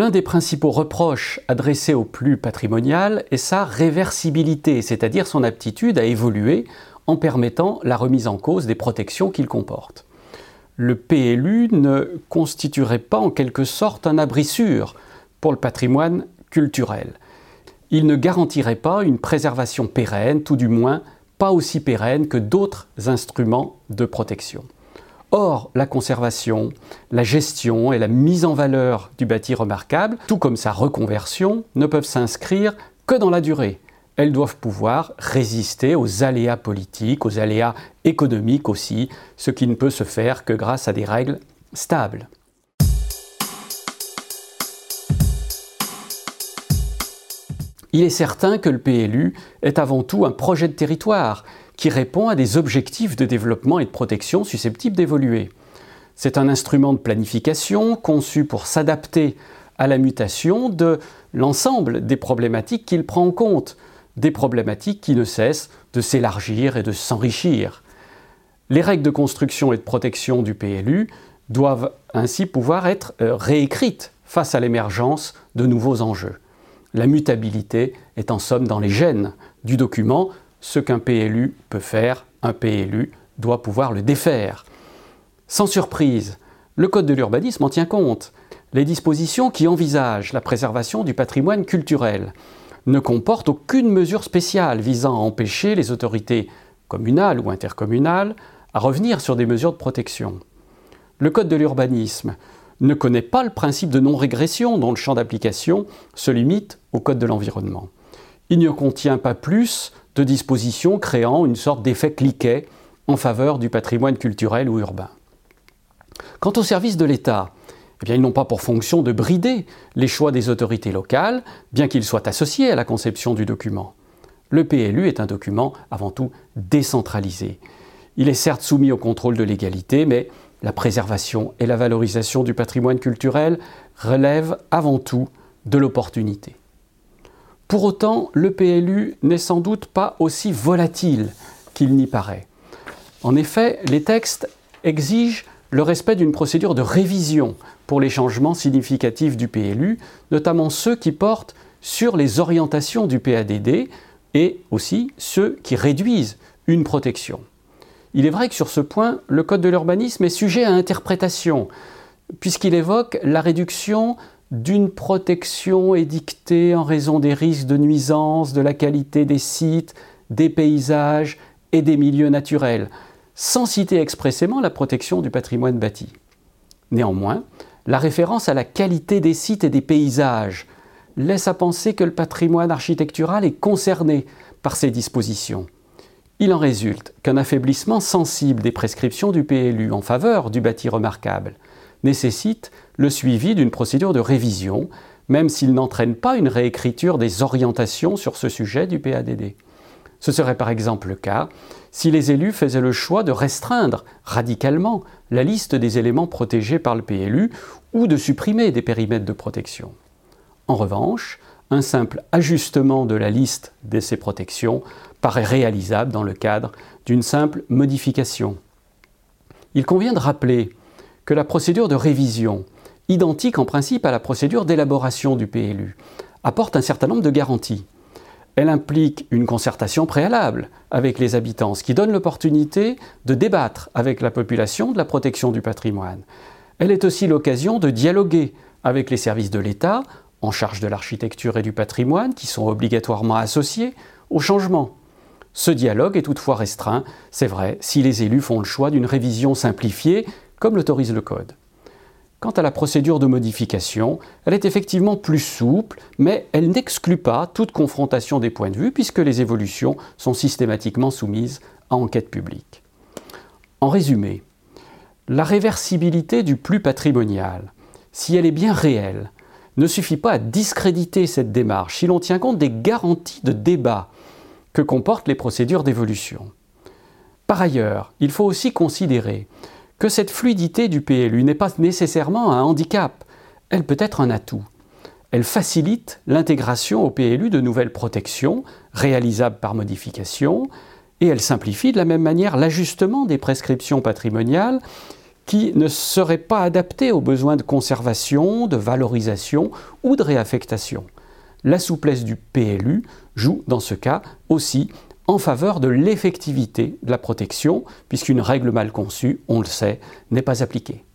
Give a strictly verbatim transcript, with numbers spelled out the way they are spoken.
L'un des principaux reproches adressés au plus patrimonial est sa réversibilité, c'est-à-dire son aptitude à évoluer en permettant la remise en cause des protections qu'il comporte. Le P L U ne constituerait pas en quelque sorte un abri sûr pour le patrimoine culturel. Il ne garantirait pas une préservation pérenne, tout du moins pas aussi pérenne que d'autres instruments de protection. Or, la conservation, la gestion et la mise en valeur du bâti remarquable, tout comme sa reconversion, ne peuvent s'inscrire que dans la durée. Elles doivent pouvoir résister aux aléas politiques, aux aléas économiques aussi, ce qui ne peut se faire que grâce à des règles stables. Il est certain que le P L U est avant tout un projet de territoire qui répond à des objectifs de développement et de protection susceptibles d'évoluer. C'est un instrument de planification conçu pour s'adapter à la mutation de l'ensemble des problématiques qu'il prend en compte, des problématiques qui ne cessent de s'élargir et de s'enrichir. Les règles de construction et de protection du P L U doivent ainsi pouvoir être réécrites face à l'émergence de nouveaux enjeux. La mutabilité est en somme dans les gènes du document. Ce qu'un P L U peut faire, un P L U doit pouvoir le défaire. Sans surprise, le Code de l'urbanisme en tient compte. Les dispositions qui envisagent la préservation du patrimoine culturel ne comportent aucune mesure spéciale visant à empêcher les autorités communales ou intercommunales à revenir sur des mesures de protection. Le Code de l'urbanisme ne connaît pas le principe de non-régression dont le champ d'application se limite au Code de l'environnement. Il ne contient pas plus de dispositions créant une sorte d'effet cliquet en faveur du patrimoine culturel ou urbain. Quant aux services de l'État, eh bien, ils n'ont pas pour fonction de brider les choix des autorités locales, bien qu'ils soient associés à la conception du document. Le P L U est un document avant tout décentralisé. Il est certes soumis au contrôle de légalité, mais la préservation et la valorisation du patrimoine culturel relèvent avant tout de l'opportunité. Pour autant, le P L U n'est sans doute pas aussi volatile qu'il n'y paraît. En effet, les textes exigent le respect d'une procédure de révision pour les changements significatifs du P L U, notamment ceux qui portent sur les orientations du P A D D et aussi ceux qui réduisent une protection. Il est vrai que sur ce point, le Code de l'urbanisme est sujet à interprétation, puisqu'il évoque la réduction d'une protection édictée en raison des risques de nuisance, de la qualité des sites, des paysages et des milieux naturels, sans citer expressément la protection du patrimoine bâti. Néanmoins, la référence à la qualité des sites et des paysages laisse à penser que le patrimoine architectural est concerné par ces dispositions. Il en résulte qu'un affaiblissement sensible des prescriptions du P L U en faveur du bâti remarquable nécessite le suivi d'une procédure de révision, même s'il n'entraîne pas une réécriture des orientations sur ce sujet du P A D D. Ce serait par exemple le cas si les élus faisaient le choix de restreindre radicalement la liste des éléments protégés par le P L U ou de supprimer des périmètres de protection. En revanche, un simple ajustement de la liste de ces protections paraît réalisable dans le cadre d'une simple modification. Il convient de rappeler que la procédure de révision, identique en principe à la procédure d'élaboration du P L U, apporte un certain nombre de garanties. Elle implique une concertation préalable avec les habitants, ce qui donne l'opportunité de débattre avec la population de la protection du patrimoine. Elle est aussi l'occasion de dialoguer avec les services de l'État en charge de l'architecture et du patrimoine, qui sont obligatoirement associés au changement. Ce dialogue est toutefois restreint, c'est vrai, si les élus font le choix d'une révision simplifiée, comme l'autorise le Code. Quant à la procédure de modification, elle est effectivement plus souple, mais elle n'exclut pas toute confrontation des points de vue, puisque les évolutions sont systématiquement soumises à enquête publique. En résumé, la réversibilité du plus patrimonial, si elle est bien réelle, ne suffit pas à discréditer cette démarche si l'on tient compte des garanties de débat que comportent les procédures d'évolution. Par ailleurs, il faut aussi considérer que cette fluidité du P L U n'est pas nécessairement un handicap, elle peut être un atout. Elle facilite l'intégration au P L U de nouvelles protections réalisables par modification et elle simplifie de la même manière l'ajustement des prescriptions patrimoniales qui ne seraient pas adaptés aux besoins de conservation, de valorisation ou de réaffectation. La souplesse du P L U joue dans ce cas aussi en faveur de l'effectivité de la protection, puisqu'une règle mal conçue, on le sait, n'est pas appliquée.